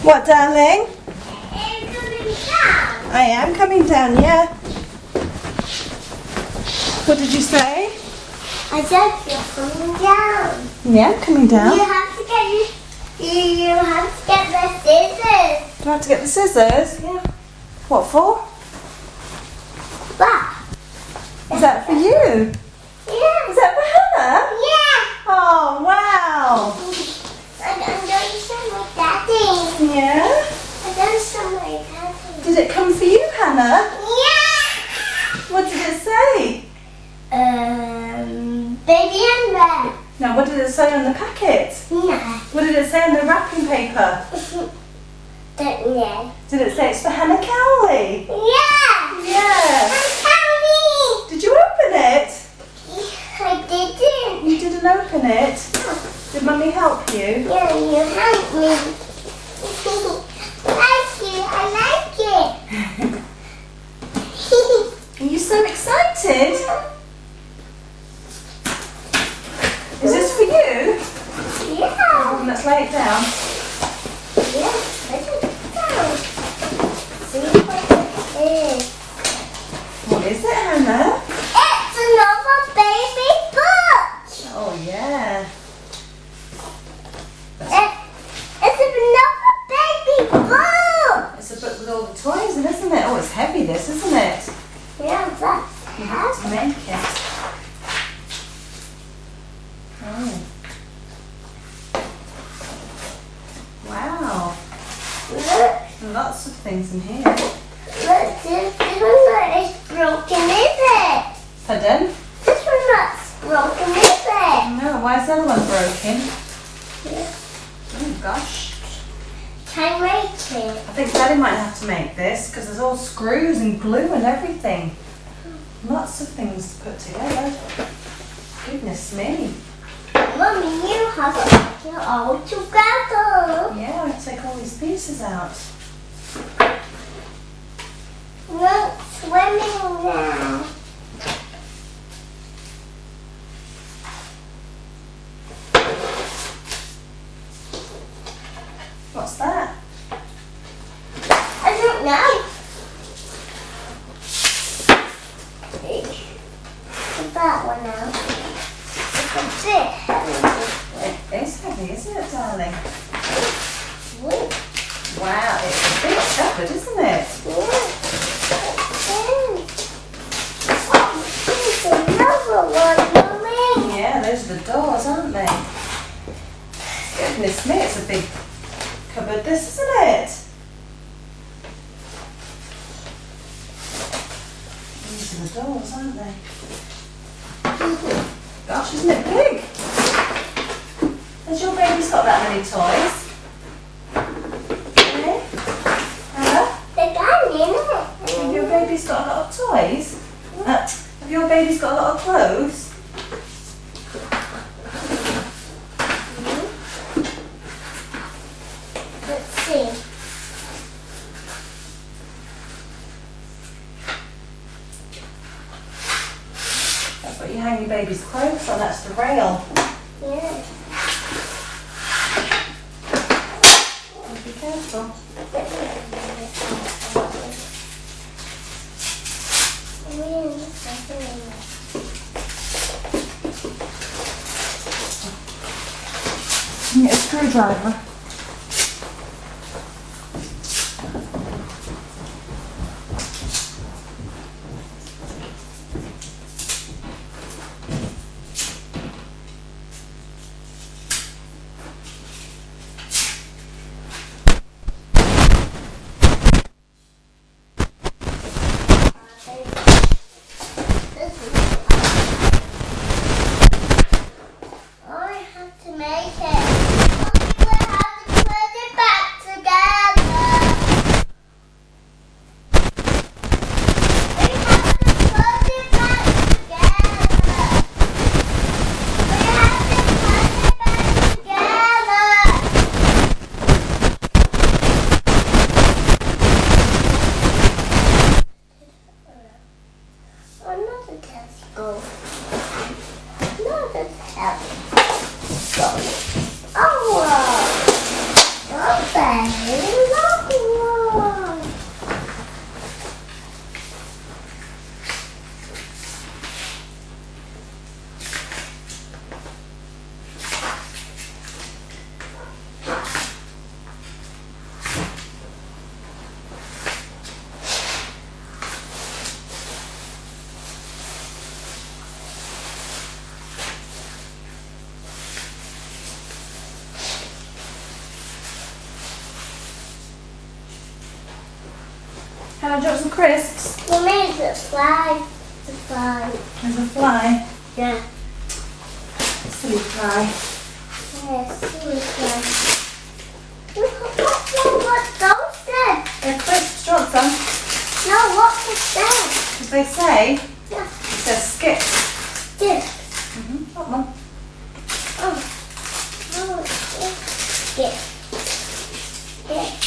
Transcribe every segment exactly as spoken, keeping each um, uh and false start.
What, darling? I'm coming down. I am coming down, yeah. What did you say? I said you're coming down. Yeah, I'm coming down. You have to get you, you have to get the scissors. Do I have to get the scissors? Yeah. What for? But Is that for you? yeah. Is that for Hannah? Yeah. Oh, wow. And I'm going some my daddy. Yeah? I'm going some my daddy. Did it come for you, Hannah? Yeah. What did it say? Um, baby and red. No, what did it say on the packet? No. What did it say on the wrapping paper? Don't know. Did it say it's for Hannah Cowley? Yeah. Yeah. I'm coming. Did you open it? I didn't. You didn't open it? Did Mummy help you? Yeah, you helped me. Thank you. I like it. Are you so excited? Is this for you? Yeah. Oh, let's lay it down. Yeah. Let's put it down. See what it is. What is it, Hannah? It's another baby book. Oh, yeah. It, it's another baby book. It's a book with all the toys in, isn't it? Oh, it's heavy, this, isn't it? Yeah, that's You have to make it. Oh. Wow. Look, Lots of things in here. look, this, this one's not broken, is it? Pardon? This one's not broken, is it? No, why is the other one broken? Yeah. Oh, gosh. Can I make it? I think Daddy might have to make this because there's all screws and glue and everything. Lots of things to put together. Goodness me. Mommy, you have to put it all together. Yeah, I have to take all these pieces out. Look, swimming now. What's that? I don't know. Put that one out. It's a bit heavy. It is heavy, isn't it, darling? Wait. Wow, it's a big cupboard, isn't it? Yeah. Oh, there's another one, Mommy. Yeah, those are the doors, aren't they? Goodness me, it's a big cupboard, this, isn't it? These are the doors, aren't they? Gosh, isn't it big? Has your baby's got that many toys? Eh? Huh? They got it in it. Have your baby's got a lot of toys? Uh, have your baby's got a lot of clothes? Let's see. That's what you hang your baby's clothes on, that's the rail. Yeah. Be careful. Can you get a screwdriver? I have to make it. We have to put it back together. We have to put it back together. We have to put it back together. Another testicle. Another testicle. Oh, wow. Okay. Hannah, do you want some crisps? You made the fly. The fly. There's a fly. Yeah. Silly fly. Yes, silly fly. Look, what, what, what's those then? They're crisps. Do you want some? No, what was that? Because they say, Yeah. it says skips. This. Mm-hmm. Got one. Oh. Oh, it's this. This.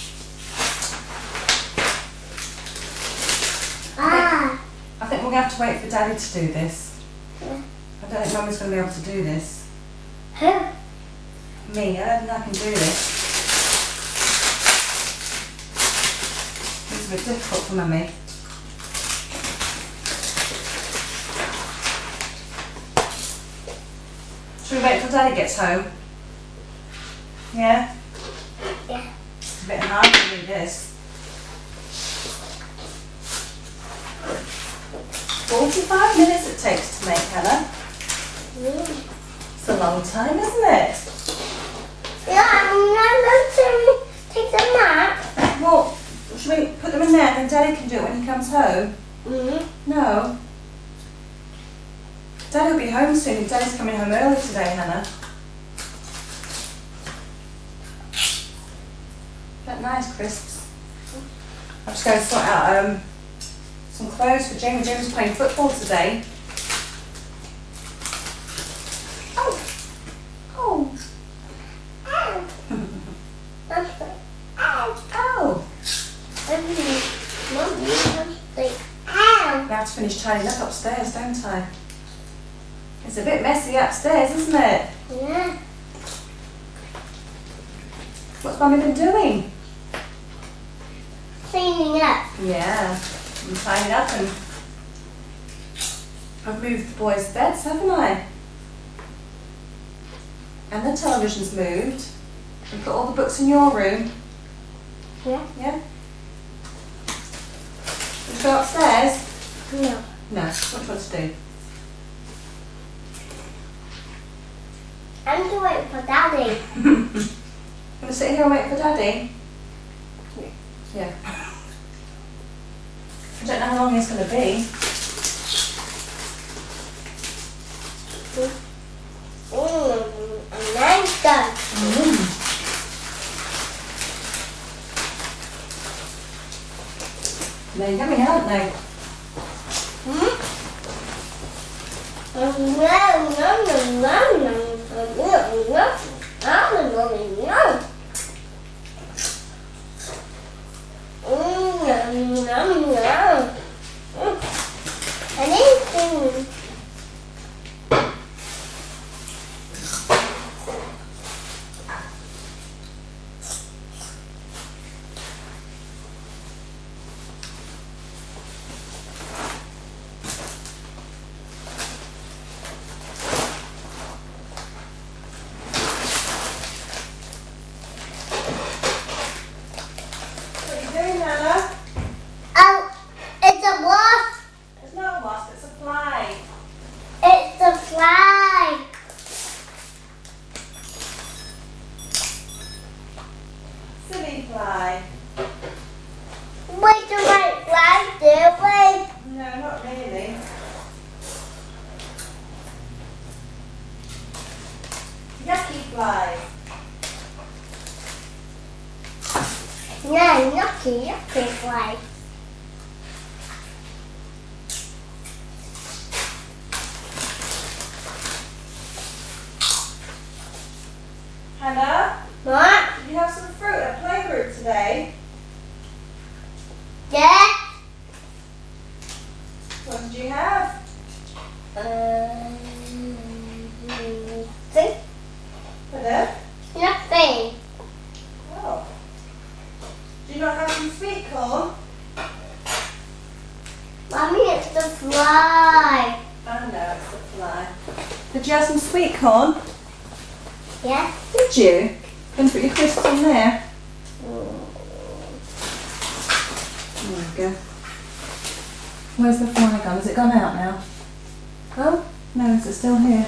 Ah. I think we're going to have to wait for Daddy to do this. Yeah. I don't think Mummy's going to be able to do this. Who? Me, I don't think I can do this. It's a bit difficult for Mummy. Should we wait till Daddy gets home? Yeah? Yeah. It's a bit hard to do this. forty-five minutes it takes to make, Hannah. Mm. It's a long time, isn't it? Yeah, I'm not going to take the map. Well, should we put them in there and Daddy can do it when he comes home? Mm-hmm. No. Daddy will be home soon. Daddy's coming home early today, Hannah. That nice crisps. I'm just going to sort out um, some clothes for Jamie. Jamie's playing football today. Oh. Oh. Ow. I'm like, ow. Oh. I'm like, Mommy, I'm like, ow. I have to finish tidying up upstairs, don't I? It's a bit messy upstairs, isn't it? Yeah. What's Mummy been doing? Cleaning up. Yeah, I'm tidying up and I've moved the boys' beds, haven't I? And the television's moved. And put all the books in your room. Yeah. Yeah? Should we go upstairs? No. No. What do you want to do? I'm to wait for Daddy. Gonna sit here and wait for Daddy? Yeah. I don't know how long it's gonna be. Mmm, and I'm done. Mm. They're yummy, aren't they? Hmm? No, no, no, no, no, no, no, no, no, no. Mm, no, no, no. Mm. Anything. What are you doing, Hannah? Oh, it's a wasp. It's not a wasp, it's a fly. It's a fly. Silly fly. Wait, the right fly there, wait. No, not really. Yucky fly. No, yucky, yucky fly. Hannah, What? did you have some fruit at playgroup today? Yeah? What did you have? Um, see? Pardon? Nothing. Oh. Do you not have some sweet corn? Mommy, it's the fly. Oh no, it's the fly. Did you have some sweet corn? Yeah? Did you? Going to put your crisps on there? There we go. Where's the fly gone? Has it gone out now? Oh? No, is it still here?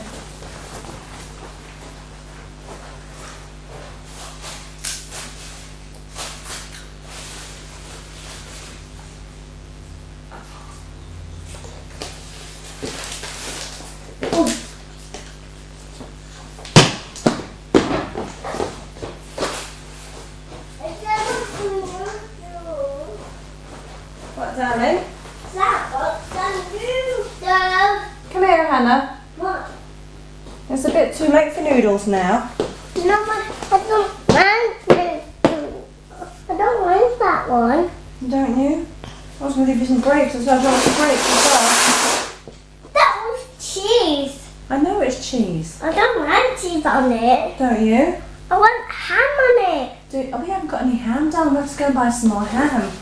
So we make the noodles now. No, I don't like it. I don't like that one. Don't you? I was going to give you some grapes as well. I want some grapes as well. That was cheese. I know it's cheese. I don't like cheese on it. Don't you? I want ham on it. Do, oh, we haven't got any ham down. We'll have to go and buy some more ham.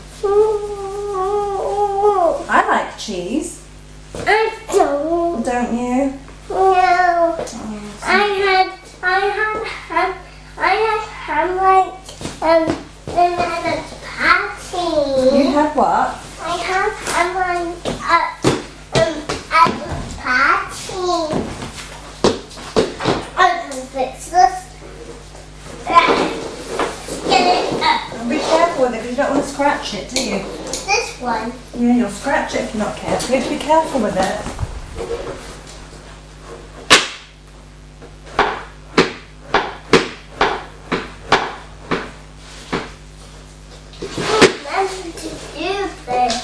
I like cheese. I don't. Don't you? No. Oh, I had, I had ham, I had ham like, um, and at a party. you had what? I had ham like, at, um, at a party. I can fix this. Get it up. And be careful with it because you don't want to scratch it, do you? This one. Yeah, you'll scratch it if you're not careful. You have to be careful with it. Nothing to do this.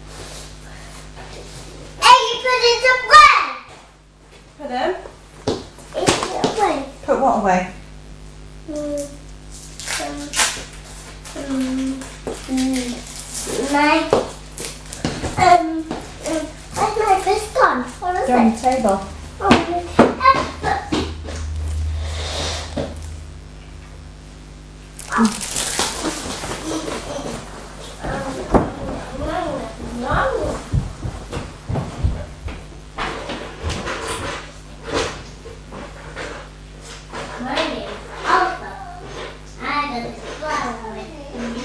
Hey, you put it away. Put them. It's away. Put what away? Mm, um, um, my, um, um, where's my fist gone? What is They're on it? the table. Oh, my name is Alpha. I got a flower with me.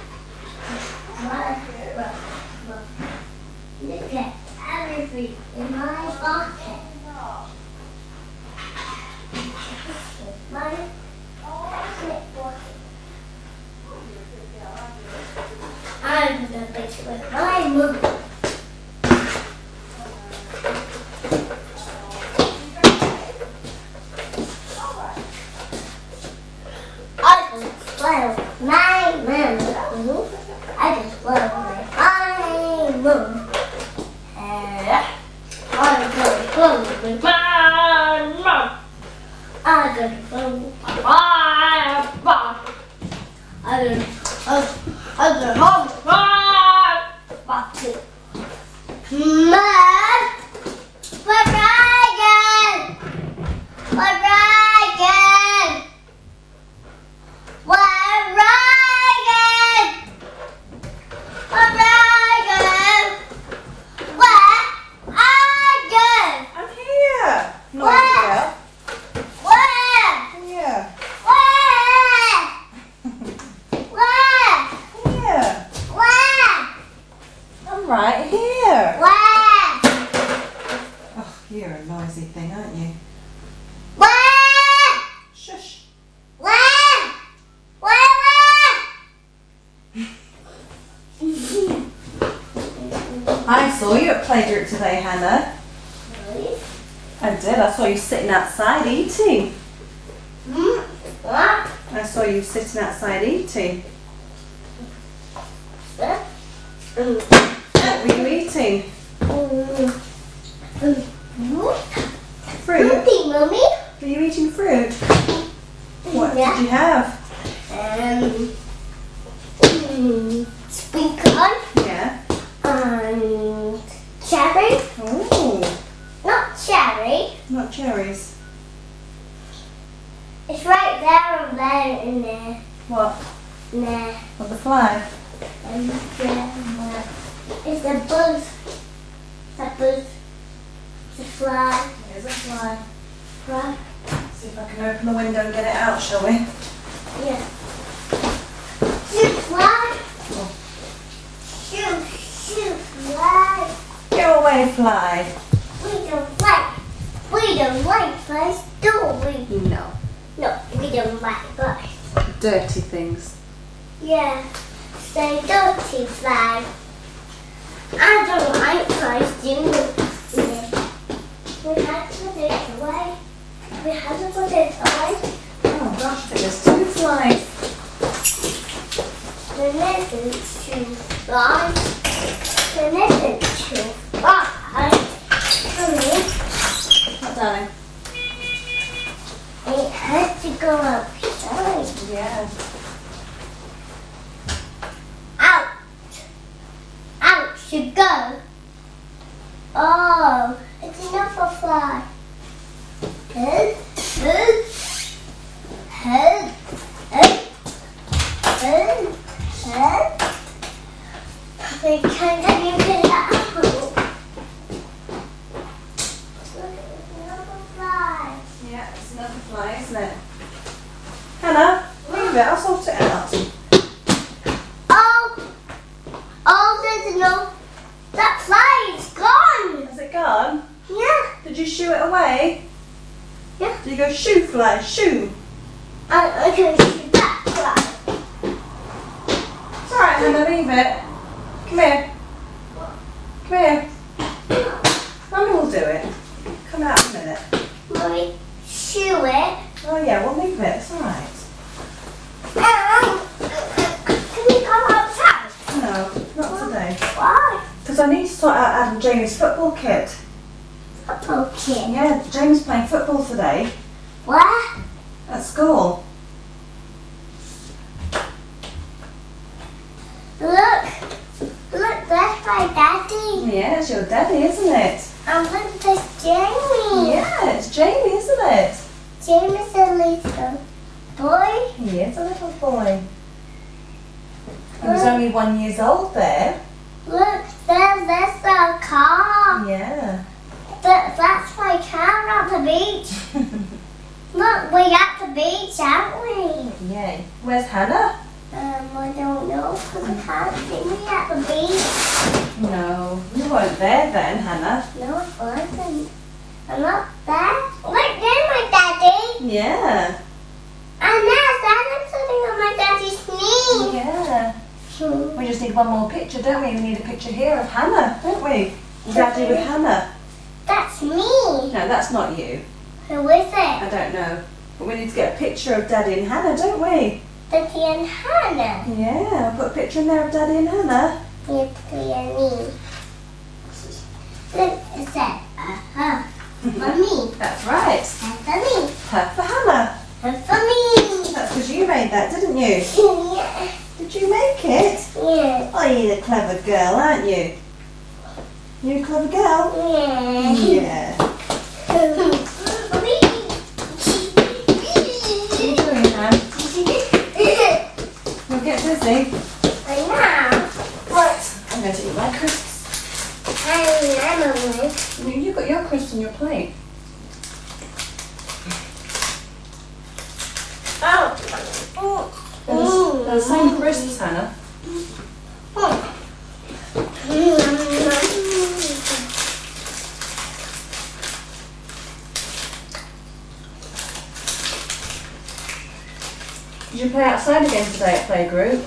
Look at everything in my pocket. My clipboard. I'm gonna fix with my move. I just blow my move. I just blow my move. And I'm gonna blow with my mouth. I'm gonna blow with my mouth. I'm gonna, I'm, I'm gonna hold my bucket. Mom, we're Ryan. We're Ryan. We're Ryan. We're Ryan. Where are you? I'm here. No, Where? Where? Here. Where? Where? Here. Where? I'm right here. Where? Oh, you're a noisy thing, aren't you? Where? Shush. Where? Where? I saw you at Play Group today, Hannah. Really? I did. I saw you sitting outside eating. Hmm? What? I saw you sitting outside eating. Huh? Mm. What were you eating? Mm. Mm. Fruit. Nothing, Mommy. Were you eating fruit? What Yeah. did you have? Um, mm, spring corn Yeah. and cherry. Oh, Not cherry. not cherries. It's right there and there in there. What? In there. What, the fly? And there. It's a buzz. It's a buzz. It's a fly. There's a fly. Fly. See if I can open the window and get it out, shall we? Yeah. Shoot, fly. Oh. Shoot, shoot, fly. Go away, fly. We don't like. We don't like flies, do we? No. No, we don't like flies. Dirty things. Yeah. Stay dirty fly. I don't like flies, do we? Yeah. We have to put it away. We have to put it away. Oh gosh, I think there's two flies. The net is too fly. The net is too fly. Come here. What, darling? It has to go outside. Yeah. Out. Out should go. Oh, it's enough for fly. Head, head, head, head, head, head. They can't can you get it out? Yeah, it's another fly, isn't it? Hannah, leave it, I'll sort it out. Oh, oh, there's no. That fly is gone. Has it gone? Yeah, Did you shoo it away? yeah. Did you go shoo fly, shoo? I, I can see that fly. It's alright, Hannah, leave it. Come here. Come here. Mummy will do it. Come out in a minute. Mommy, shoo it. Oh yeah, we'll leave it, it's alright. Um, can you come outside? No, not today. Why? Because I need to sort out Adam Jamie's football kit. Football kit. Yeah, Jamie's playing football today Where? at school. Look, look, that's my daddy. Yeah, it's your daddy, isn't it? And look, there's Jamie. Yeah, it's Jamie, isn't it? Jamie's a little boy. He is a little boy. He was only one years old there. Look, there, there's the car. Yeah. That, that's my car at the beach. Look, we're at the beach, aren't we? Yeah. Where's Hannah? Um, I don't know, because I can't see me at the beach. No, you weren't there then, Hannah. No, it wasn't. I'm not there. Look, there's my daddy. Yeah. And there's Dad. I'm sitting on my daddy's knee. Yeah. Hmm. We just need one more picture, don't we? We need a picture here of Hannah, don't we? Daddy with Hannah. That's me. No, that's not you. Who is I it? don't know. But we need to get a picture of Daddy and Hannah, don't we? Daddy and Hannah. Yeah, I'll put a picture in there of Daddy and Hannah. With your knee. Look, it said, uh-huh. For me. That's right. And for me. Her for Hannah. And for me. That's because you made that, didn't you? Yeah. Did you make it? Yeah. Oh, you're a clever girl, aren't you? You're a clever girl? Yeah. Yeah. For me. What are you doing, Han? You'll get busy. I know. Right, I'm going to eat my crisps. I'm awake. You- You've got your crisps on your plate. Oh. They're the, they're the same crisps, Hannah. Did you play outside again today at playgroup?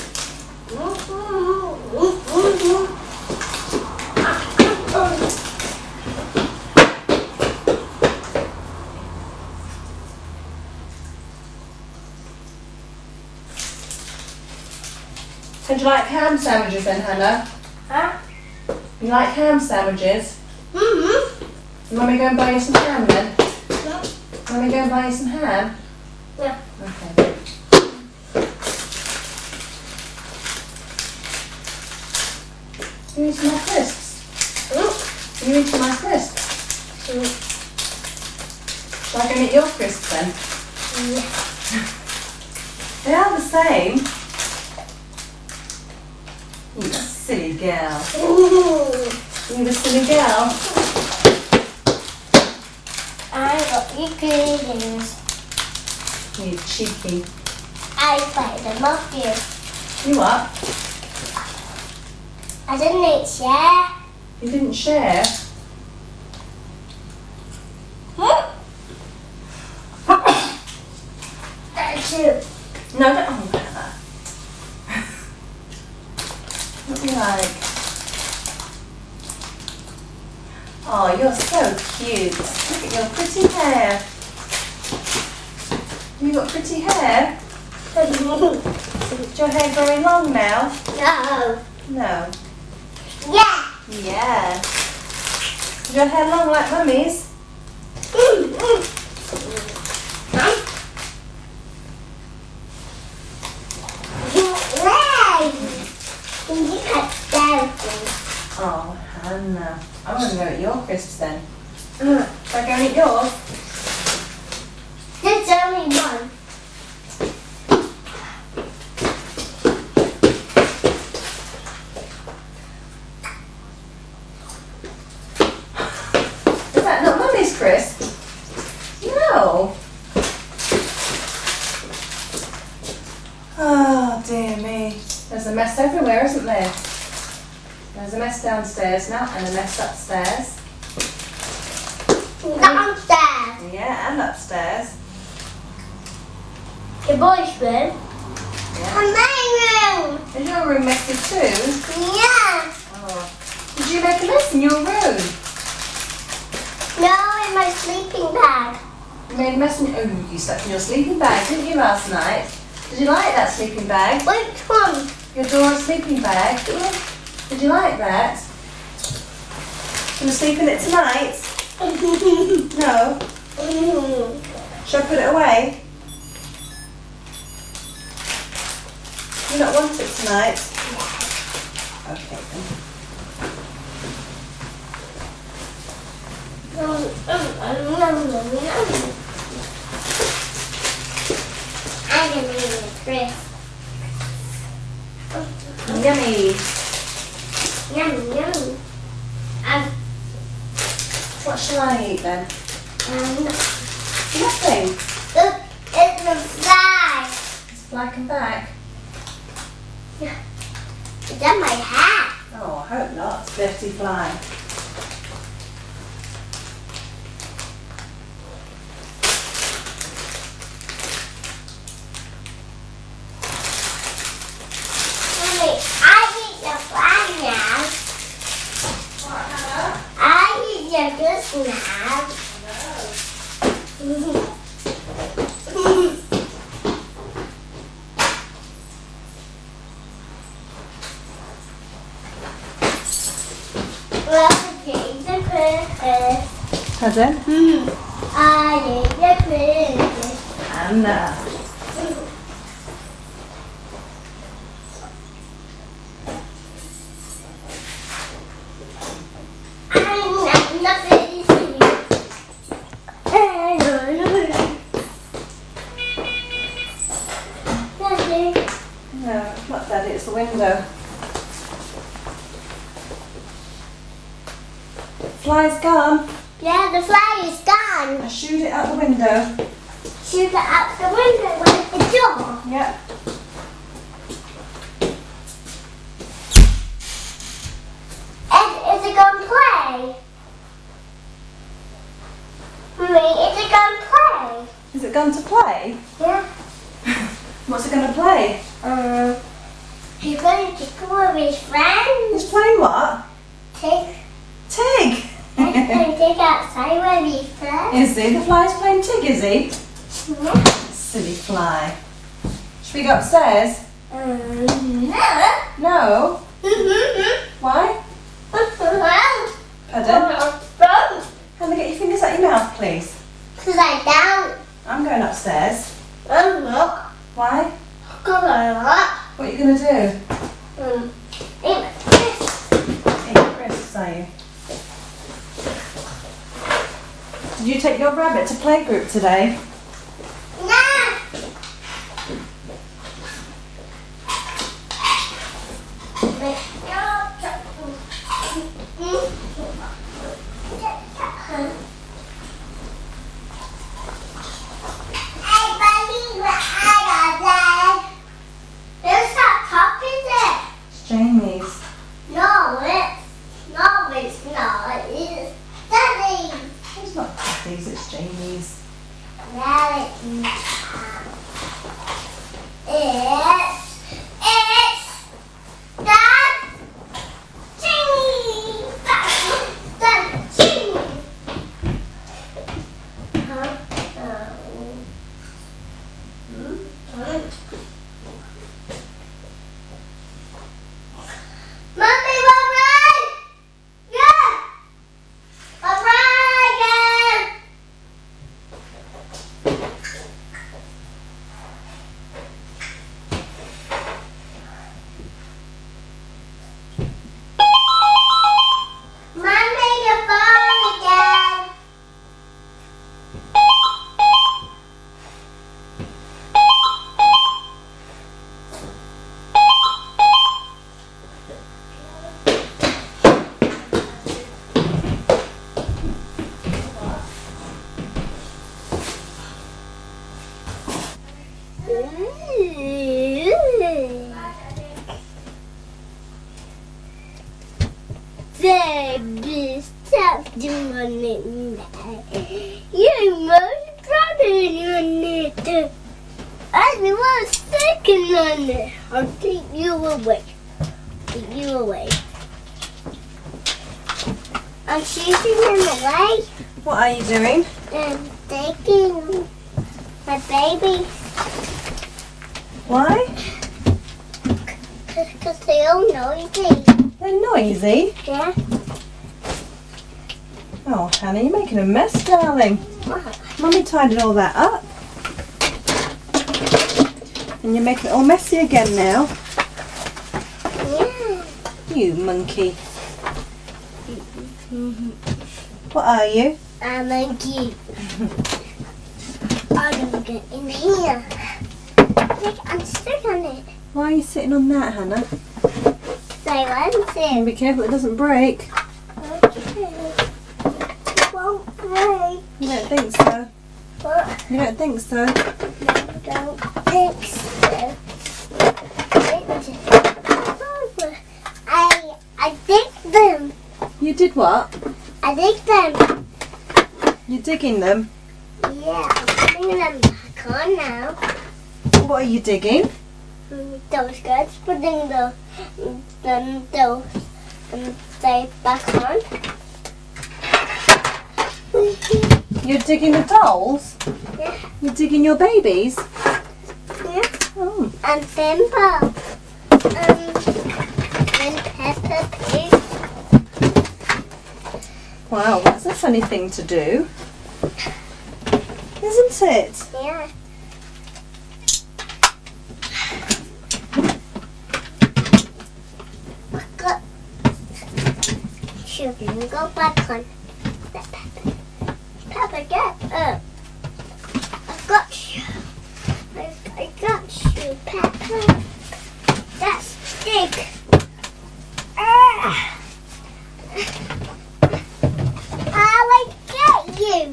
So do you like ham sandwiches then, Hannah? Huh? You like ham sandwiches? Mm-hmm. You want me to go and buy you some ham then? Yeah. You want me to go and buy you some ham? Yeah. Okay. You eating my crisps? Mm. You eating my crisps? Mm. Shall I go and eat your crisps then? Yeah. They are the same. You silly girl. Mm. You a silly girl. I got you goodies. You cheeky. I played them off you. You what? I didn't eat share. You didn't share? Hmm? That's you. No, don't. Oh, Hannah. What do you like? Oh, you're so cute. Look at your pretty hair. You got pretty hair? Is your hair very long now? No. No. Yeah. Yeah. Is your hair long like Mummy's? Mm, mm. No. Oh dear me. There's a mess everywhere, isn't there? There's a mess downstairs now and a mess upstairs. Downstairs. Yeah, and upstairs. Your boy's room. Yeah. And my room. Is your room messy too? Yeah. Oh. Did you make a mess in your room? No, in my sleeping bag. You made a mess in your... Oh, you slept in your sleeping bag, didn't you, last night? Did you like that sleeping bag? Which one? Your Dora sleeping bag? Did you like that? Gonna sleep in it tonight? No? Shall I put it away? You not want it tonight? Okay then. I'm gonna eat a crisp. Yummy. Yum, yum. Um, What shall I eat then? um, Nothing. look, it's a fly. It's black and back. It's on my hat. Oh, I hope not. Dirty fly. Mommy, I eat the fly now. What, Hannah? I eat the goose now. Well, it's the Christmas. Pardon? I eat the Christmas. Hannah. I'm not ready to eat. Daddy. No, it's not Daddy, it's the window. Fly's gone. Yeah, the fly is gone. I shooed it out the window. Shoot it out the window with the door. Yep. And is it going to play? Mommy, is it going to play? Is it gone to play? Yeah. What's it going to play? Um, he's going to go with his friends. It's playing what? Take, Tig. he's going to take outside with his friends. Is he? The fly's playing Tig, is he? Yeah. Silly fly. Should we go upstairs? Um, no. No. Why? Pardon? Hannah, get your fingers out your mouth, please. Because I don't. I'm going upstairs. I'm not. Why? Because I'm not. What are you going to do? Um, eat this. Eat crisps, are you? Did you take your rabbit to playgroup today? No. It's Jamie's. No, it's no, it's not. It's Daddy's. It's not Daddy's, it's Jamie's. No, it's not. It's it's Dad. Jamie. Dad. Dad. Jamie. Huh? Um, hmm? Mommy, alright? Yeah. Alright again. Baby, stop doing it. You must probably on it. I was sticking on it. I'll take you away. Take you away. I'm shooting him away. What are you doing? I'm taking my baby. Why? Because they're all noisy. They're noisy. Yeah. Oh, Hannah, you're making a mess, darling. Mummy tidied all that up. And you're making it all messy again now. Yeah. You monkey. What are you? I'm a geek. I'm gonna get in here. Look, I'm stuck on it. Why are you sitting on that, Hannah? So I want to. Be careful it doesn't break. Okay. It won't break. You don't think so? But You don't think so? I don't think so. I I dig them. You did what? I dig them. You're digging them? Yeah, I'm putting them back on now. What are you digging? Mm, Those guys putting the then those and they back on. You're digging the dolls? Yeah. You're digging your babies? Yeah. Oh. And Simba. Um, and Peppa Pig. Wow, that's a funny thing to do. Isn't it? Yeah. Go. Should we go back on the Peppa? Peppa, get up. I got you. I, I got you, Peppa. That stick. Ah. I will get you.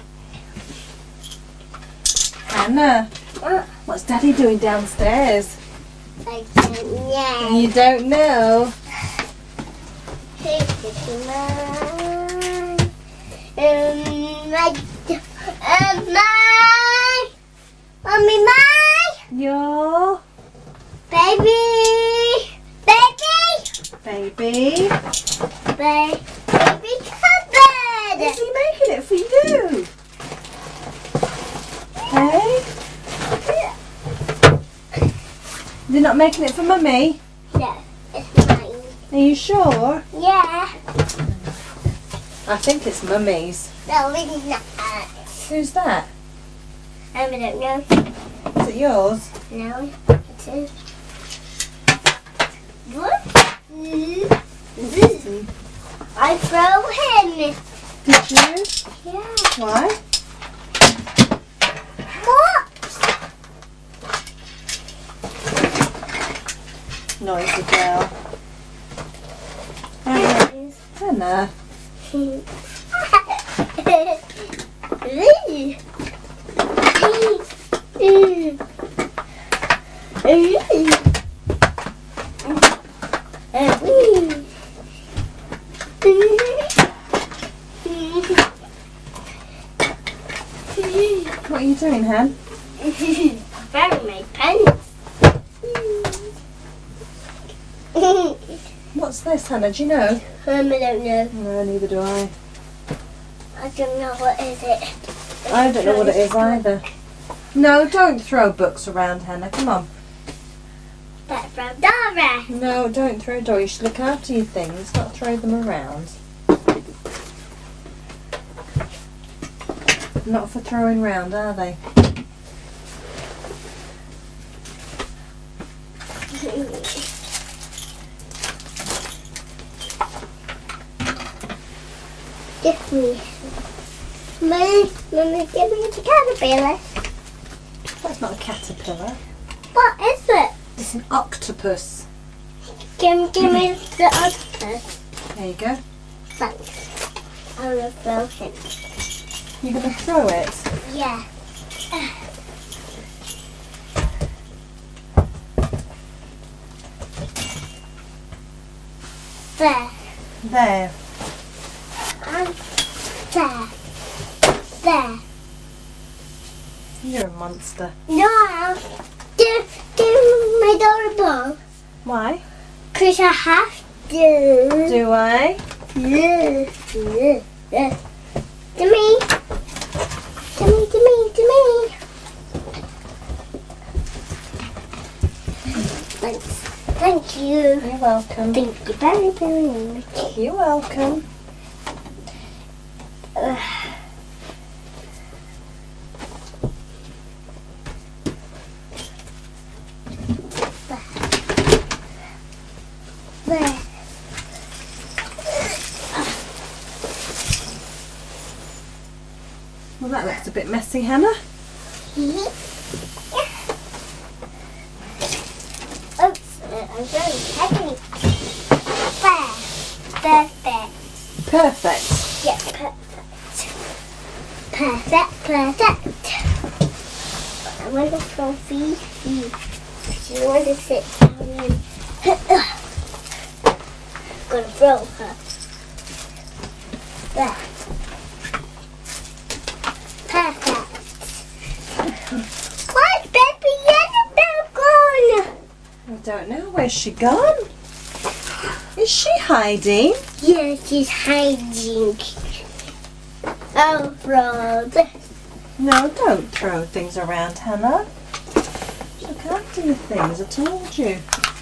Hannah, Uh, what's Daddy doing downstairs? I don't know. You don't know. Hey, it's mine. Um, my, um, my, mommy, my Your baby, baby, baby. ba- baby cupboard. Is he making it for you? Hey? You're not making it for Mummy? No, it's mine. Are you sure? Yeah. I think it's Mummy's. No, it's not. Who's that? I don't know. Is it yours? No, it is. What? Mm. I throw him. Did you? Yeah. Why? What? Noisy girl. Hannah. Hannah. What are you doing, Han? Bury my pants. What's this, Hannah? Do you know? Um, I don't know. No, neither do I. I don't know what is it. I don't know what it is either. No, don't throw books around, Hannah. Come on. That's from Dora. No, don't throw dolls. You should look after your things, not throw them around. Not for throwing round, are they? Give me. Mommy, Mommy, give me the caterpillar. That's not a caterpillar. What is it? It's an octopus. Give, give me the octopus. There you go. Thanks. I will throw him. You're going to throw it? Yeah. There. There. And there. There. You're a monster. No. Do, do my dollar Why? Because I have to. Do I? Yeah. Yeah. Yeah. To me. To me, to me, to me. Thanks. Thank you. You're welcome. Thank you very, very much. You're welcome. Uh, there. Well, that looks a bit messy, Hannah. Oops, I'm very heavy. There. Perfect. Perfect. Yeah, perfect. Perfect, perfect. I want to throw Fifi. She wants to sit down and gonna throw her. There. Perfect. Where's baby Annabelle gone? I don't know. Where's she gone? Is she hiding? Yeah, she's hiding. Oh, Rod. No, don't throw things around, Hannah. Look after your things, I told you.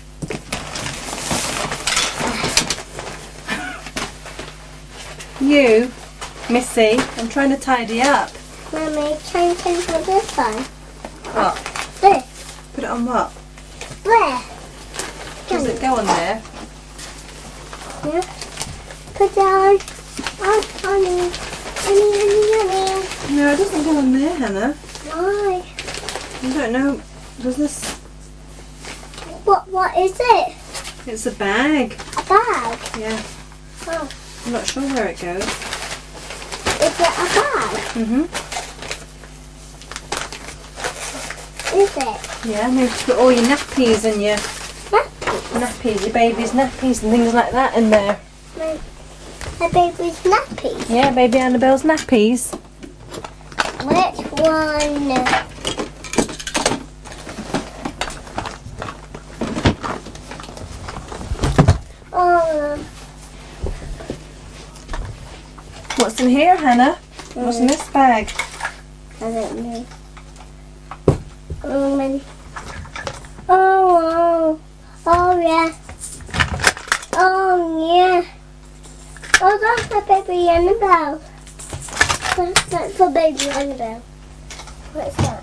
You, Missy, I'm trying to tidy up. Mummy, try and put this on. What? This. Put it on what? Where? Does it go on there? Yeah. Put it on. On, honey. Honey, honey, honey. No, it doesn't go on there, Hannah. Why? I don't know. Does this... What, what is it? It's a bag. A bag? Yeah. Oh. I'm not sure where it goes. Is it a bag? Mm-hmm. Is it? Yeah, maybe to put all your nappies and your Nappies? nappies, your baby's nappies and things like that in there. My, my baby's nappies. Yeah, baby Annabelle's nappies. Which one? Oh, What's in here, Hannah? What's in this bag? I don't know. Oh, man. Oh, oh, oh, yeah. Oh, yeah. Oh, that's my baby Annabelle. That's, that's for baby Annabelle. What's that?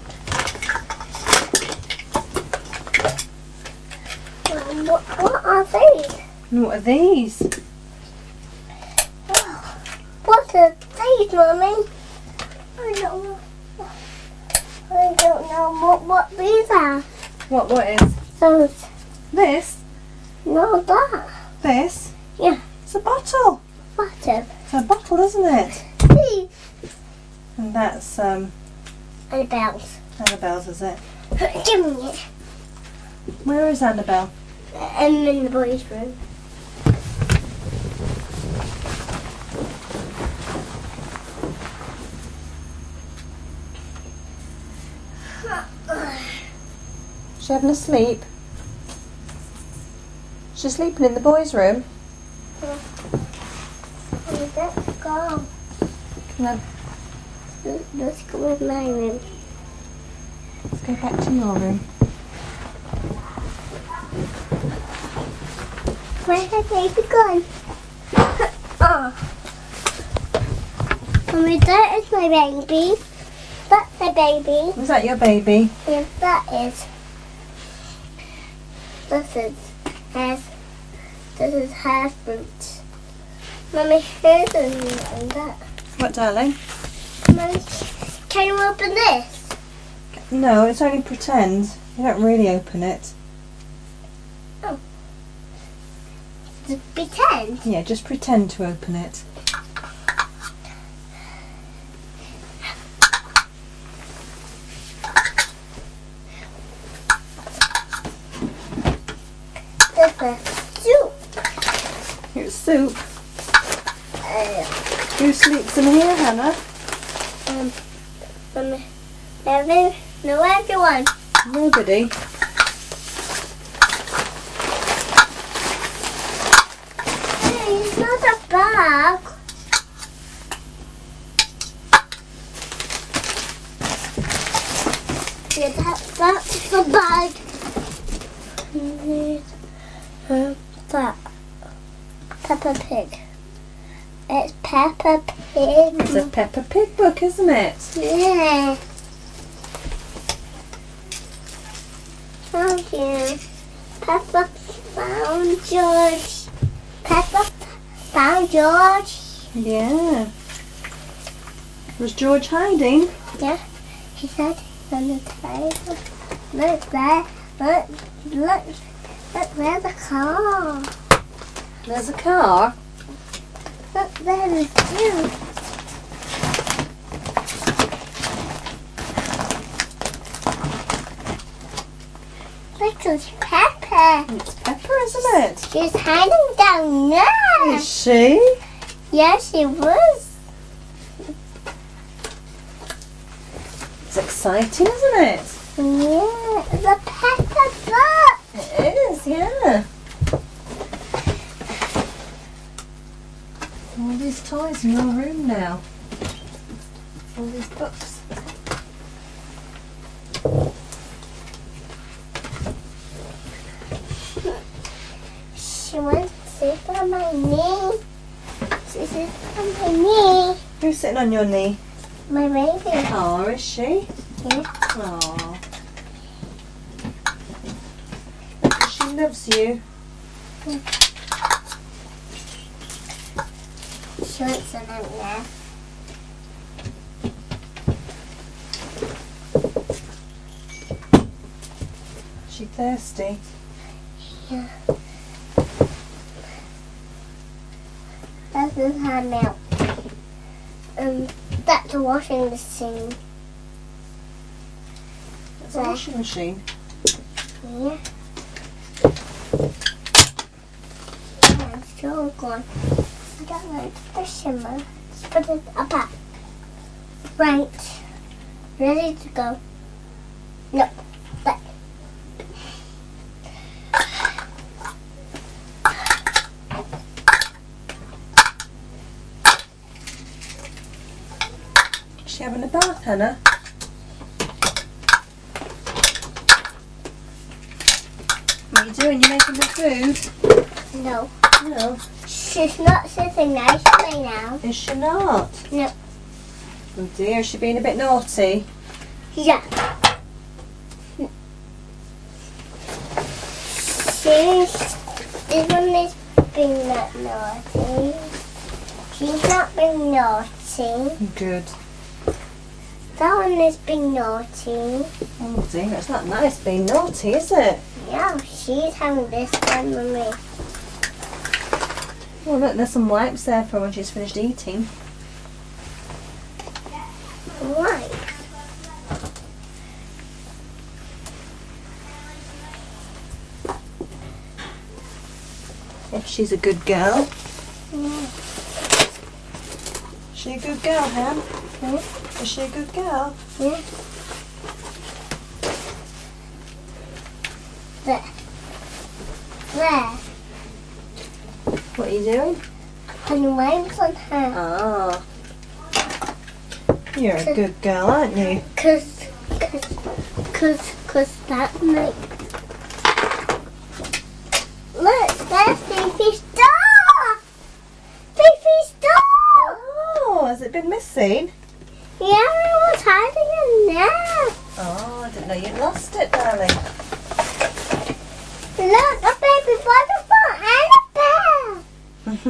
Um, what, what are these? And what are these? Oh, what are these, Mummy? I don't know. I don't know what, what these are. What, what is? Those. This? No, that. This? Yeah. It's a bottle. Bottom. It's a bottle, isn't it? These. And that's, um, And bells. Annabelle's, is it? Give me it. Where is Annabelle? And in the boys' room. She having a sleep? She's sleeping in the boys' room. Let's go. Come on, Let's go with my room. let's go back to your room. Where's the baby gone? Oh. Mommy, that is my baby. That's the baby. Is that your baby? Yes, that is. This is has. This is has boots. Mommy, here's a and that. What, darling? Mommy, can you open this? No, it's only pretend. You don't really open it. Just pretend. Yeah, just pretend to open it. This is soup. It's soup. Uh, Who sleeps in here, Hannah? um, um, every, no, everyone. Nobody. Hey, it's not a bag. Yeah, that, that's the bag. And um, that. Peppa Pig. It's Peppa Pig. It's a Peppa Pig book, isn't it? Yeah. Thank you. Peppa found George. Peppa found George. Yeah. Was George hiding? Yeah. He said he's on the table. Look there. Look. Look. Look, there's a car. There's a car. Look, there is two. Look, it's Peppa. It's Peppa, isn't it? She's hiding down there. Is she? Yeah, she was. It's exciting, isn't it? Yeah, it's a Peppa book. It is, yeah. All these toys in your room now. All these books. She wants to sit on my knee. She sits on my knee. Who's sitting on your knee? My baby. Oh, is she? Yeah. Oh. She loves you. She wants some out now. Is she thirsty? Yeah. This is her milk. Um, that's a washing machine. It's a washing machine. Yeah. Yeah, it's still gone. I don't like the shimmer. Let's put it up back. Right. Ready to go. No. Back. Is she having a bath, Hannah? What are you doing? You making the food? No. No. She's not sitting nicely now. Is she not? No. Oh dear, is she being a bit naughty? Yeah. She's even being not naughty. She's not being naughty. Good. That one is being naughty. Oh dear, it's not nice being naughty, is it? Yeah, she's having this one with me. Oh look, there's some wipes there for when she's finished eating. Right. If she's a good girl. Yeah. Is she a good girl, Ham? Yeah. Is she a good girl? Yeah. There. There. What are you doing? Putting wipes on her. Ah. You're a good girl, aren't you? Cause, cause, cause, cause that might. Look, there's Fifi's door! Fifi's door! Oh, has it been missing? Yeah, I was hiding in there. Oh, I didn't know you'd lost it, darling. Look, a baby butterfly and a bear.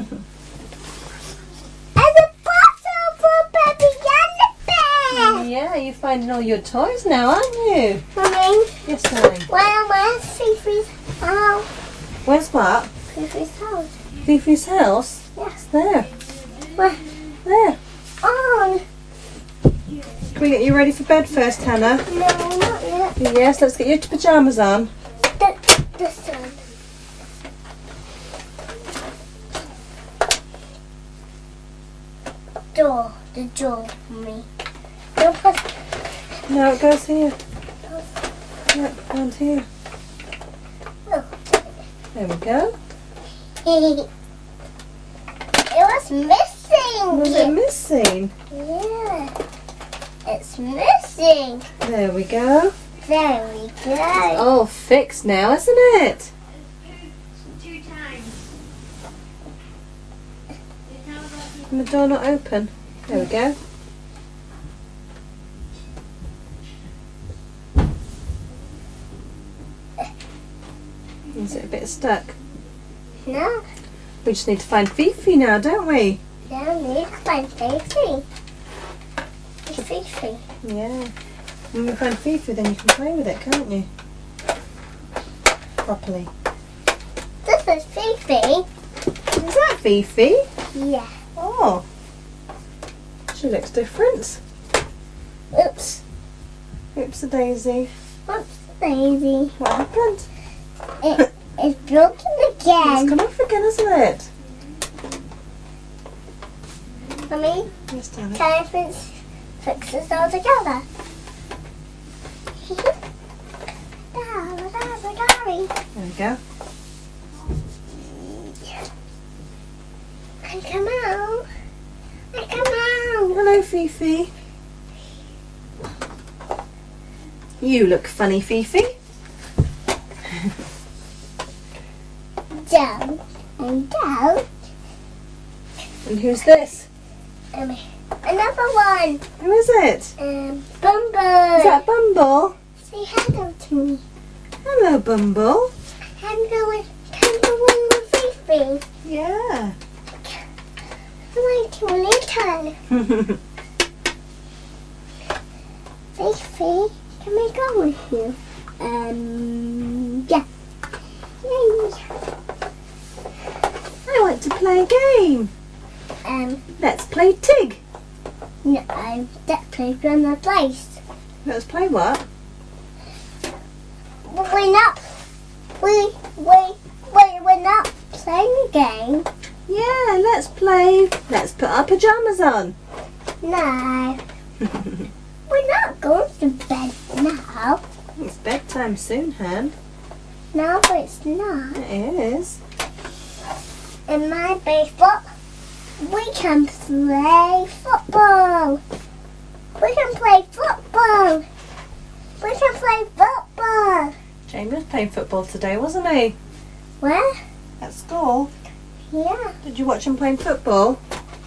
And a bottle for baby and a bear. Yeah, you're finding all your toys now, aren't you? Mommy, Yes, darling. where, where's Fifi's house? Where's what? Fifi's house. Fifi's house? Yes. There. Where? There. On. Can we get you ready for bed first, Hannah? No, not yet. Yes, let's get your pyjamas on. Th- This one. door, the door for me. Don't press. No, it goes here. Yep, round here. No. There we go. It was missing. Was it missing? Yeah. It's missing. There we go. There we It's go. all fixed now, isn't it? Two times. And the door not open. There we go. Is it a bit stuck? No. We just need to find Fifi now, don't we? No need to find Fifi. It's Fifi. Yeah. When we find Fifi, then you can play with it, can't you? Properly. This is Fifi. Is that Fifi? Yeah. Oh. She looks different. Oops. Oops a daisy. Oops, baby. What happened? It, it's broken It's again. come off again, hasn't it? Mummy, Yes, darling. can I fix, fix this all together? There we go. I come out. I come out. Hello, Fifi. You look funny, Fifi. Down and down. And who's this? Um, another one. Who is it? Um, Bumble. Is that Bumble? Say hello to me. Hello, Bumble. Hello with hello with Fifi. Yeah. I like you little. Fifi, can we go with you? Um, yeah. Yay. I want to play a game. Um, Let's play Tig. no, that plays on the place. Let's play what? We're not. We we we we're not playing a game. Yeah, let's play. Let's put our pajamas on. No, we're not going to bed now. It's bedtime soon, Han. No, it's not. It is. In my baseball, we can play football. We can play football. We can play football. Jamie was playing football today, wasn't he? Where? At school. Yeah. Did you watch him playing football?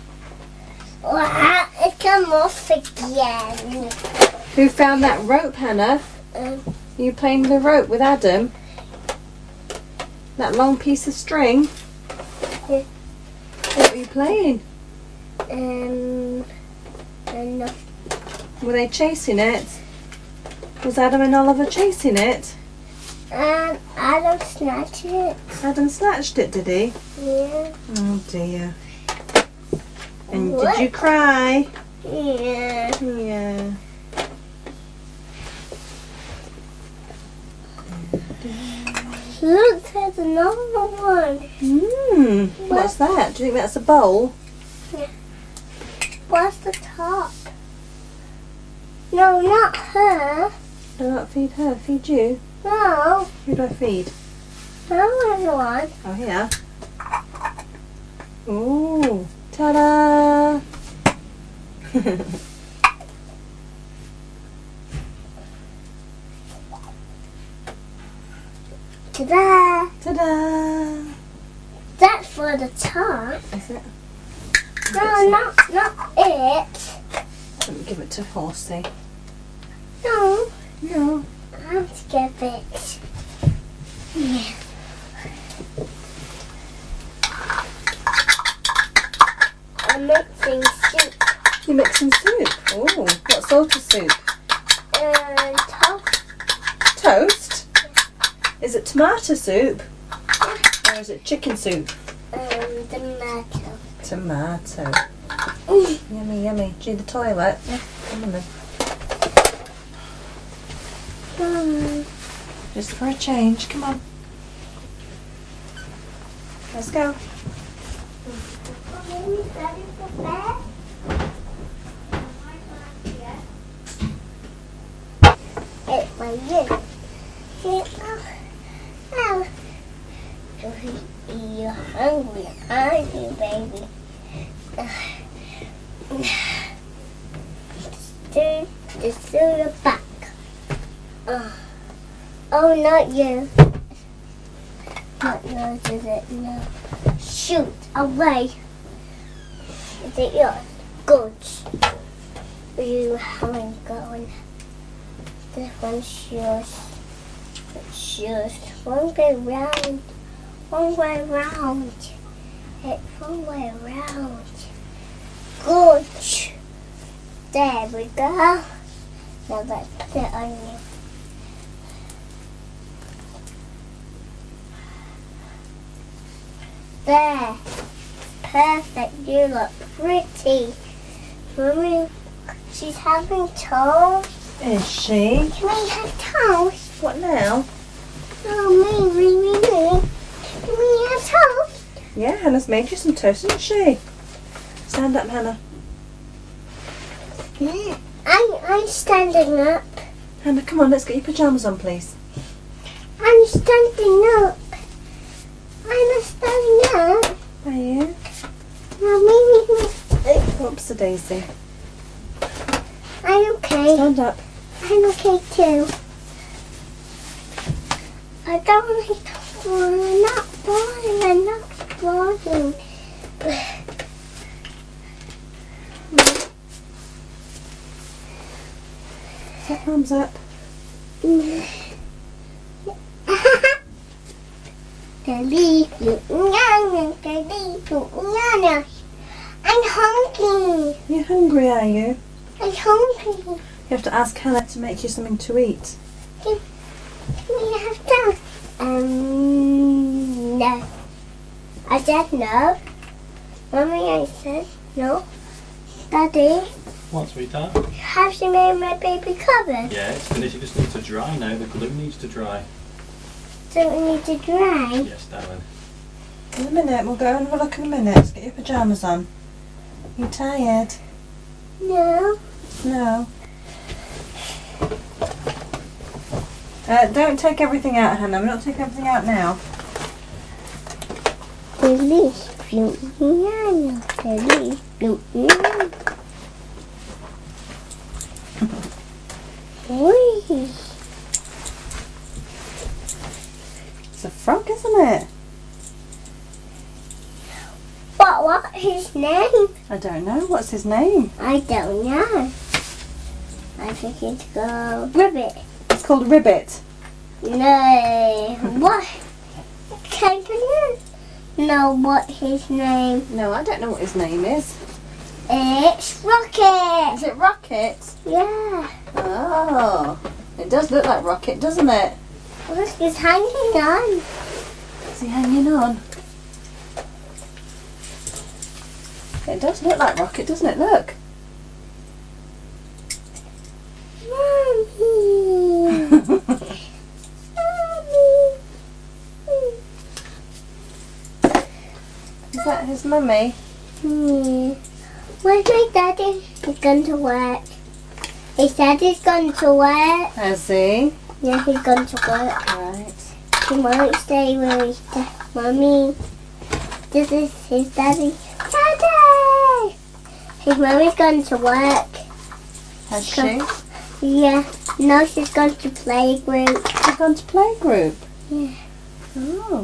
Wow, it come off again. Who found that rope, Hannah? Um, Are you playing the rope with Adam? That long piece of string? Yeah. What were you playing? um, and no. Were they chasing it? Was Adam and Oliver chasing it? Um, I don't snatch it. Adam snatched it, did he? Yeah. Oh dear. And What? did you cry? Yeah. Yeah. Look, there's another one. Hmm. What's that? Do you think that's a bowl? What's the top? No, not her. Do not feed her. Feed you. No, Who do I feed? another one. Oh, here. Ooh. Ta-da! Ta-da! Ta-da! That's for the top. Is it? No, not not it. Let me give it to Horsey. No, No. I have to give it. Yeah. I'm mixing soup You're mixing soup. Oh, what sort of soup? and toast. Toast? Is it tomato soup? Or is it chicken soup? And tomato. Tomato. Mm. Yummy, yummy. Do you need the toilet? Come on then. Mm. Just for a change. Come on. Let's go. Are you ready for bed? It's for you. See, oh, oh. You're hungry, aren't you, baby? Stir the soda back. Oh. Oh, not you. Not yours, is it? No. Shoot, away. Is it yours? Good. You haven't got one. This one's yours. It's yours. One way round. One way round. It's one way round. Good. There we go. Now let's put it on you. There. Perfect. You look pretty. Mommy, she's having toast. Is she? Can we have toast? What now? Oh, me, me, me, me. Can we have toast? Yeah, Hannah's made you some toast, isn't she? Stand up, Hannah. I, I'm standing up. Hannah, come on, let's get your pyjamas on, please. I'm standing up. I'm standing up. Are you? Now, me, me, me. Whoops, a daisy. I'm okay. Stand up. I'm okay too. I don't like I'm not boring. I'm not boring. Thumbs up. I'm hungry. You're hungry, are you? I'm hungry. You have to ask Hannah to make you something to eat. Can we have that? Um, no. I said no. Mommy, I said no. Daddy, What, sweetheart? have you made my baby cover? Yeah, it's finished. It just needs to dry now. The glue needs to dry. So we need to dry. Yes, darling. In a minute, we'll go and have a look in a minute. Let's get your pyjamas on. You tired? No. No. Uh, don't take everything out, Hannah. We're not taking everything out now. Release. Piano. Release. Piano. Oi. It's a frog, isn't it? But what's his name? I don't know. What's his name? I don't know. I think it's called Ribbit. It's called Ribbit. No. What? Can you know what his name? No, I don't know what his name is. It's Rocket. Is it Rocket? Yeah. Oh, it does look like Rocket, doesn't it? Look, he's hanging on. Is he hanging on? It does look like Rocket, doesn't it? Look. Mommy. Is that his mummy? Hmm. Where's my daddy? He's gone to work. He said he's gone to work. Has he? Yeah, he's gone to work. Right. He won't stay with his dad. Mommy, this is his daddy. Daddy! His mommy's gone to work. Has she? Yeah. No, she's gone to playgroup. She's gone to playgroup. Yeah. Oh.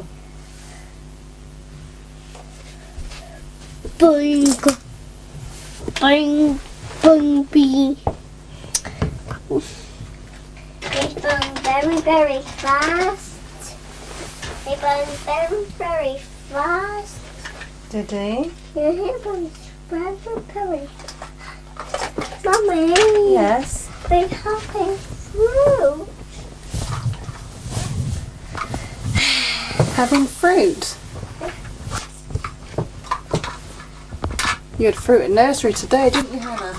Boing. Boing. Boing. Bee. He's going very, very fast. He runs very, very fast. Did he? Yeah, he runs very, very fast. Mommy. Yes. We're having fruit. Having fruit. You had fruit in nursery today, didn't you, Hannah?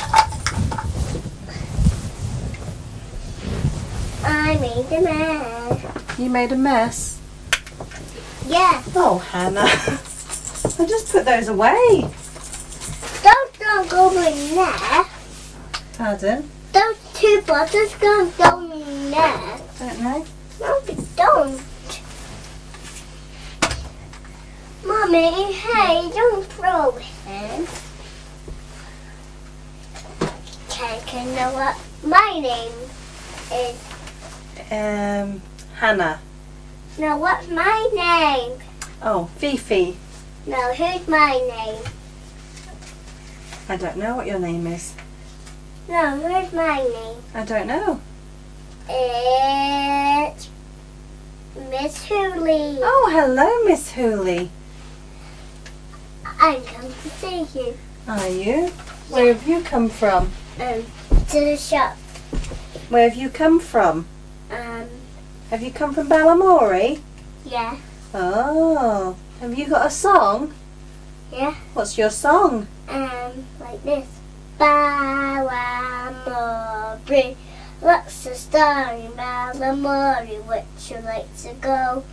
I made a mess. You made a mess. Yeah. Oh, Hannah. I just put those away. Don't, don't go in there. Pardon? Those two bottles don't go in there? Don't know. No, we don't. Mummy, hey, don't throw him. Okay, can you know what my name is? Um, Hannah. No, what's my name? Oh, Fifi. No, who's my name? I don't know what your name is. No, who's my name? I don't know. It's Miss Hooley. Oh, hello, Miss Hooley. I'm come to see you. Are you? Where have you come from? Um, to the shop. Where have you come from? Um, Have you come from Balamory? yeah, Oh, have you got a song? yeah. What's your song? Um, like this. Balamory. What's the story? Balamory, which you like to go?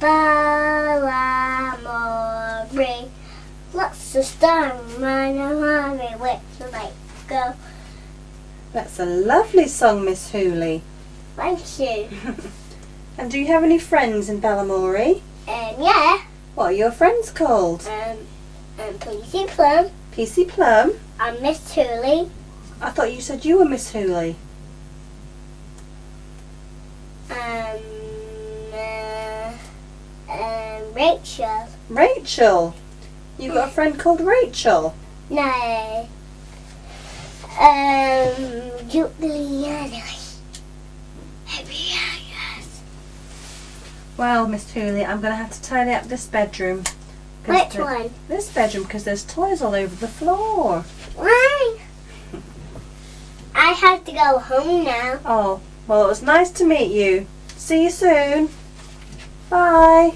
Balamory. What's the story? Balamory, which you like to go? That's a lovely song, Miss Hooley. Thank you. And do you have any friends in Balamory? Um, yeah. What are your friends called? Um, um, P C Plum. P C Plum? And Miss Hooley. I thought you said you were Miss Hooley. Um, uh, um, Rachel. Rachel. You got a friend called Rachel? No. Um, Juliana. Well, Miss Hooley, I'm going to have to tidy up this bedroom. 'Cause Which the- one? This bedroom, because there's toys all over the floor. Why? I have to go home now. Oh, well, it was nice to meet you. See you soon. Bye.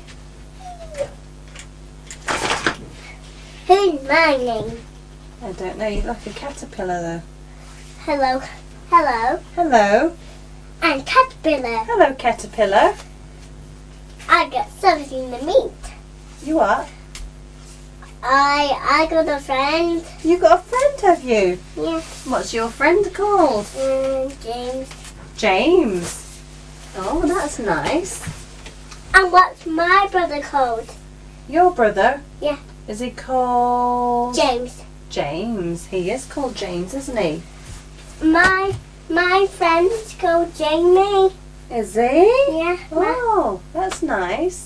Who's my name? I don't know, you look like a caterpillar though. Hello. Hello. Hello. I'm Caterpillar. Hello, caterpillar. I got something to meet. You are? I I got a friend. You got a friend, have you? Yeah. What's your friend called? Um, James. James. Oh, that's nice. And what's my brother called? Your brother? Yeah. Is he called? James. James. He is called James, isn't he? My my friend's called Jamie. Is he? Yeah. my- Oh, that's nice.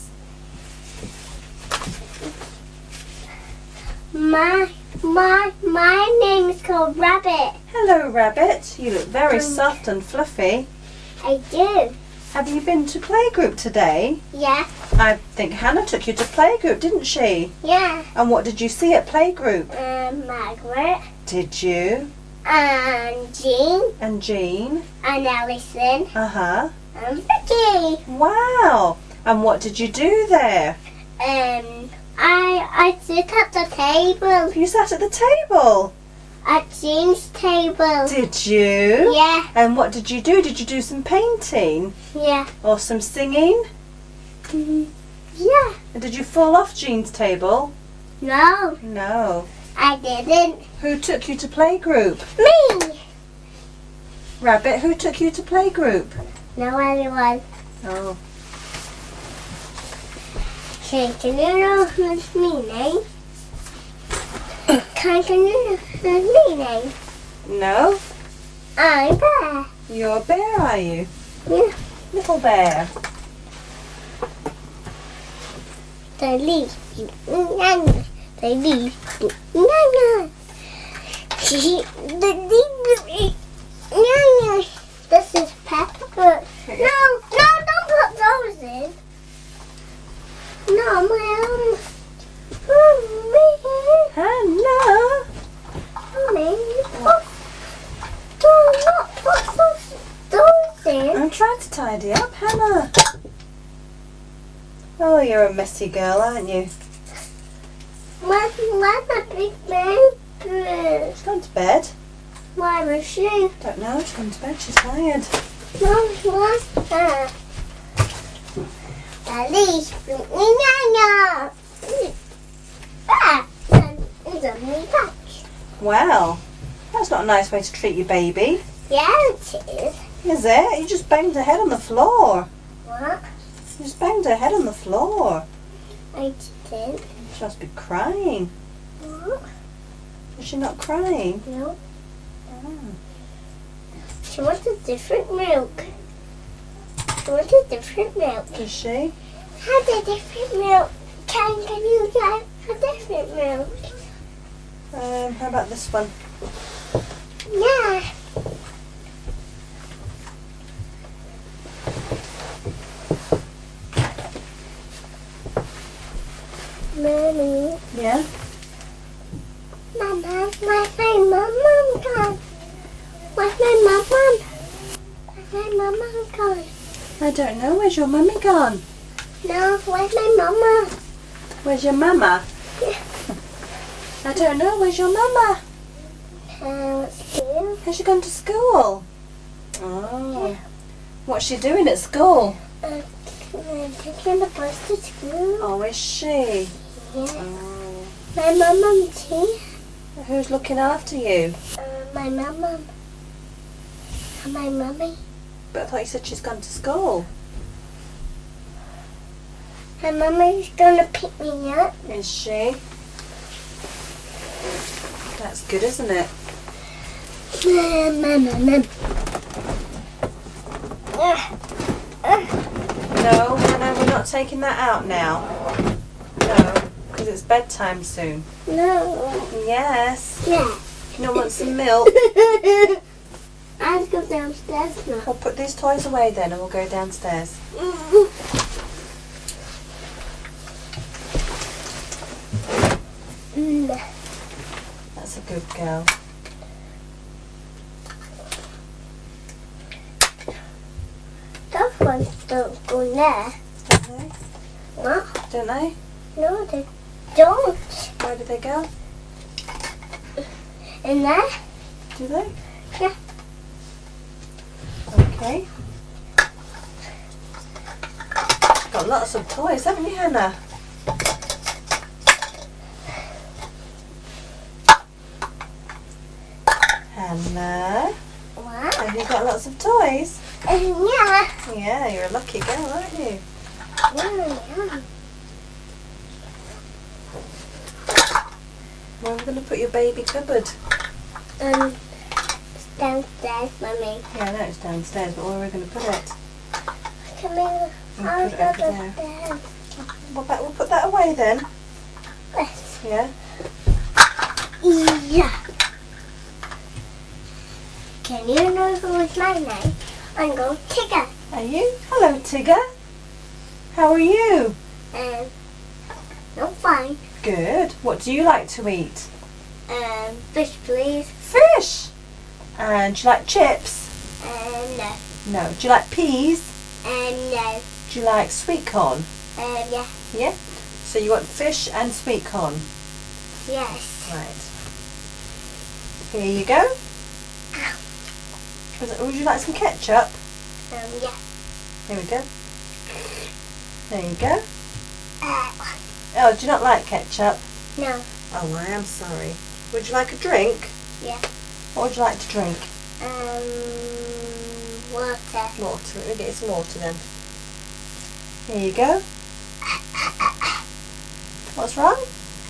My my my name is called Rabbit. Hello, Rabbit. You look very Um, soft and fluffy. I do. Have you been to playgroup today? Yeah. I think Hannah took you to playgroup, didn't she? Yeah. And what did you see at playgroup? Um, Margaret Did you? and Jean And Jean? and Alison Uh-huh. and Vicky. Wow. And what did you do there? Um, I I sit at the table You sat at the table. at Jean's table. Did you? Yeah. And what did you do? Did you do some painting? Yeah. Or some singing? Yeah. And did you fall off Jean's table? No, No. I didn't. Who took you to playgroup? Me. Rabbit, who took you to playgroup? No anyone. Oh. Okay, can you know who's me name? Can, can you know who's me name? No? I'm Bear. You're a bear, are you? Yeah. Little bear. The leaf. Nana. The leaf. Nana. The leaf. Nana. This is pepper. No, no, don't put those in. No, my own. Hannah. Mommy, put, do not put those, those in. I'm trying to tidy up, Hannah. Oh, you're a messy girl, aren't you? Where's, where's the big man? She's gone to bed. Why was she? Don't know, she's gone to bed, she's tired. Mom, what's that? The leaf. Nana. Ah, it's a me back. Well, that's not a nice way to treat your baby. Yeah, it is. Is it? You just banged her head on the floor. What? You just banged her head on the floor. I didn't. She must be crying. What? Is she not crying? No. Oh. She wants a different milk. She wants a different milk. Does she? Have a different milk. Can, can you get a different milk? Um, how about this one? Yeah. Mommy. Yeah? Mama, where's my mum gone? Where's my mum? Where's my mum gone? I don't know. Where's your mummy gone? No, where's my mama? Where's your mama? I don't know. Where's your mama? Uh, school. Has she gone to school? Oh. What's she doing at school? Uh, taking the bus to school. Oh, is she? Yeah. Oh. My mum too. Who's looking after you? Uh, my mum and my mummy. But I thought you said she's gone to school. My mummy's gonna pick me up. Is she? That's good, isn't it? Mum, mum, mum, mum. Uh, uh. No, no, we're not taking that out now. No, because it's bedtime soon. No. Yes. Yeah. You don't want some milk? I'll go downstairs now. We'll put these toys away then and we'll go downstairs. Mm. That's a good girl. Those ones don't go there. Don't they? What? Don't they? No, they don't. Where do they go? In there? Do they? Yeah. Okay. Got lots of toys, haven't you, Hannah? Hannah, What? have you got lots of toys? Uh, yeah. Yeah, you're a lucky girl, aren't you? Yeah, yeah. Where are we going to put your baby cupboard? Um, it's downstairs, Mummy. Yeah, I know it's downstairs, but where are we going to put it? Come here. We'll I'll put it go over there. downstairs. Well, that, we'll put that away then. Yes. Yeah? Yeah. Can you know who is my name? I'm going Tigger. Are you? Hello, Tigger. How are you? Um, I'm fine. Good. What do you like to eat? Um, fish, please. Fish. And do you like chips? Um, no. No. Do you like peas? Um, no. Do you like sweet corn? Um, yeah. Yeah. So you want fish and sweet corn. Yes. Right. Here you go. Was it- Would you like some ketchup? Um, yeah. Here we go. There you go. Uh, Oh, do you not like ketchup? no. Oh, I am sorry. Would you like a drink? Yeah. What would you like to drink? Um, water. Water. We'll get you some water then. Here you go. What's wrong?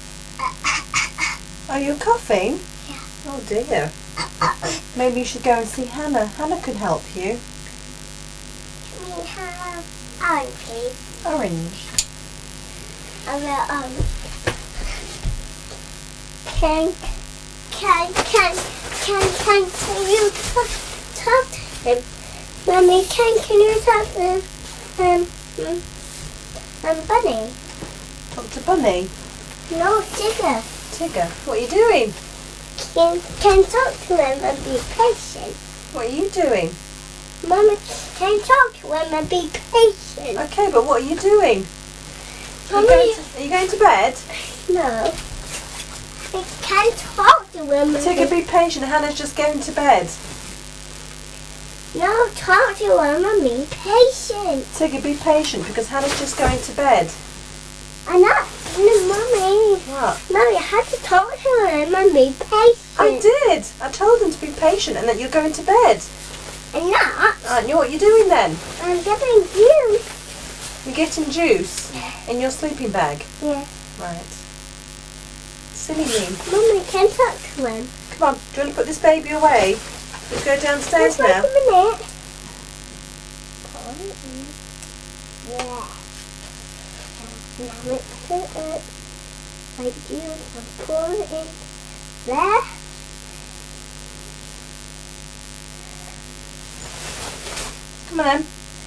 Are you coughing? Yeah. Oh dear. Maybe you should go and see Hannah. Hannah could help you. We have orange, please. Orange. And the um, can, can, can, can, can, can you talk, talk to him? Mommy, can, can you talk to him? Um, um, um, Bunny. Talk to Bunny. No, Tigger. Tigger. What are you doing? Can, can talk to him and be patient. What are you doing? Mommy, can talk to him and be patient. Okay, but what are you doing? Are you Mommy, going to, are you going to bed? no. I can't talk to him. and Tigger, be patient. Hannah's just going to bed. No, talk to him and be patient. Tigger, be patient because Hannah's just going to bed. I'm not, no, Mommy. What? Mommy, I had to talk to him and be patient. I did. I told him to be patient and that you're going to bed. I'm not. Aren't you? What are you doing then? I'm getting juice. You're getting juice in your sleeping bag. Yeah. Right. Silly me. Mummy, can talk to him. Come on, do you want to put this baby away? Let's go downstairs Just wait now. a minute. Yeah. Now mix it up. Like juice and pour it in there. Come on then.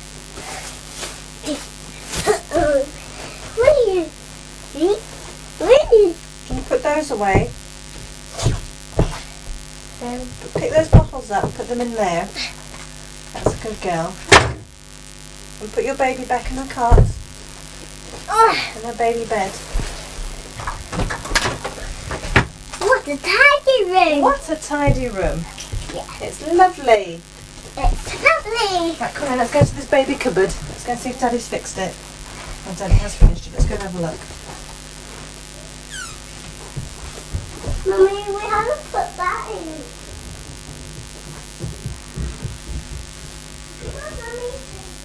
What are you? What are you? Do you want to put those away? Um, pick those bottles up and put them in there. That's a good girl. And put your baby back in the cot. In her baby bed. What a tidy room. What a tidy room. Yeah. It's lovely. It's lovely. Right, come on, let's go to this baby cupboard. Let's go and see if Daddy's fixed it. Oh, Daddy has finished it. Let's go and have a look. Mummy, we haven't put that in. Come on, Mummy.